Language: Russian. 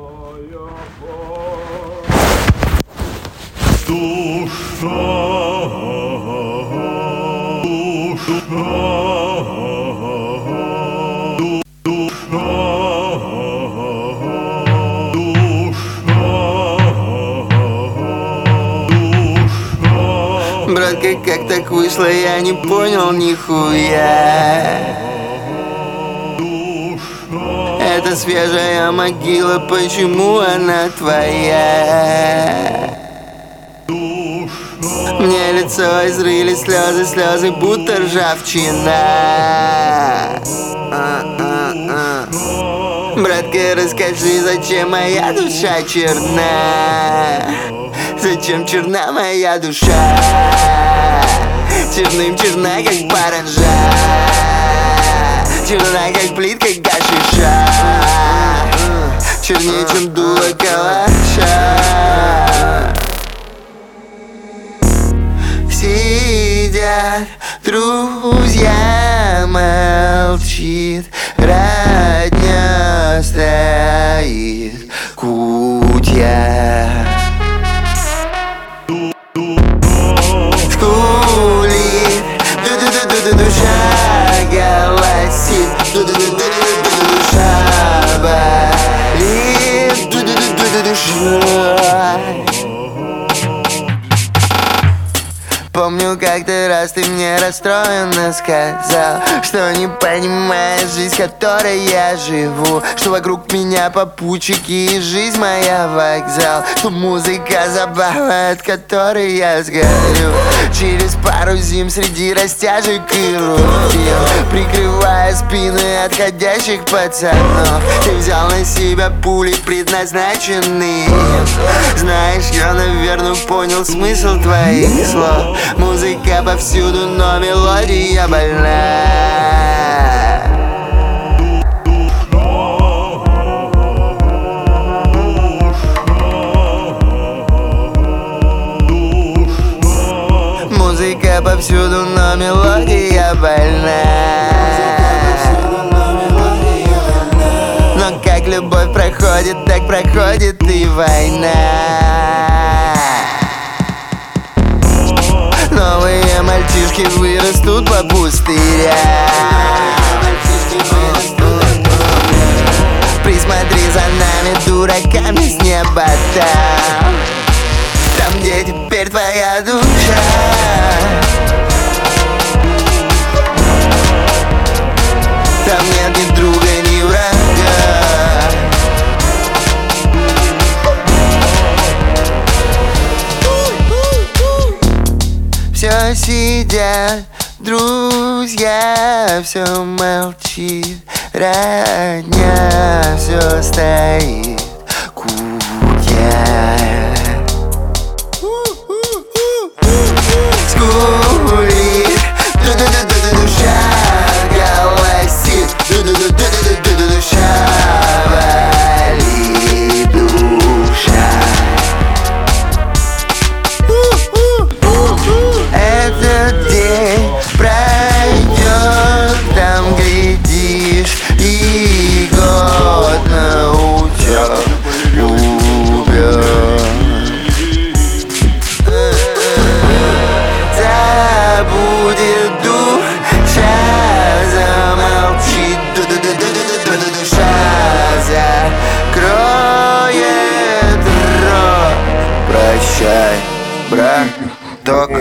Братка, как так вышло, я не понял нихуя. Это свежая могила, почему она твоя? Мне лицо изрыли слезы, слезы будто ржавчина. Братка, расскажи, зачем моя душа черна? Зачем черна моя душа? Черным черна, как паранжа, черна, как плитка гашиша, чернее, чем дуло калаша. Сидят друзья, молчит родня, стоит кутя. Скулит, душа голосит, душа болит, душа. Помню, как-то раз ты мне расстроенно сказал, что не понимаешь жизнь, которой я живу, что вокруг меня попутчики и жизнь моя вокзал, что музыка забава, от которой я сгорю. Через пару зим среди растяжек и рутин, прикрывая спины отходящих пацанов, ты взял на себя пули, предназначенные. Знаешь, я, наверное, понял смысл твоих слов. Музыка повсюду, но мелодия больна. Музыка повсюду, но мелодия больна. Но как любовь проходит, так проходит и война. Новые мальчишки вырастут по пустырям. Присмотри за нами, дураками, с неба там, там, где теперь твоя душа. Там нет ни друга, ни врага. Все сидят друзья, все молчит родня, все стоит кутя. Скулит, душа голосит, душа болит, душа. Этот день пройдет, там глядишь, и год наутек убьет. Забудет душа, замолчит, душа закроет рот. Прощай, браток.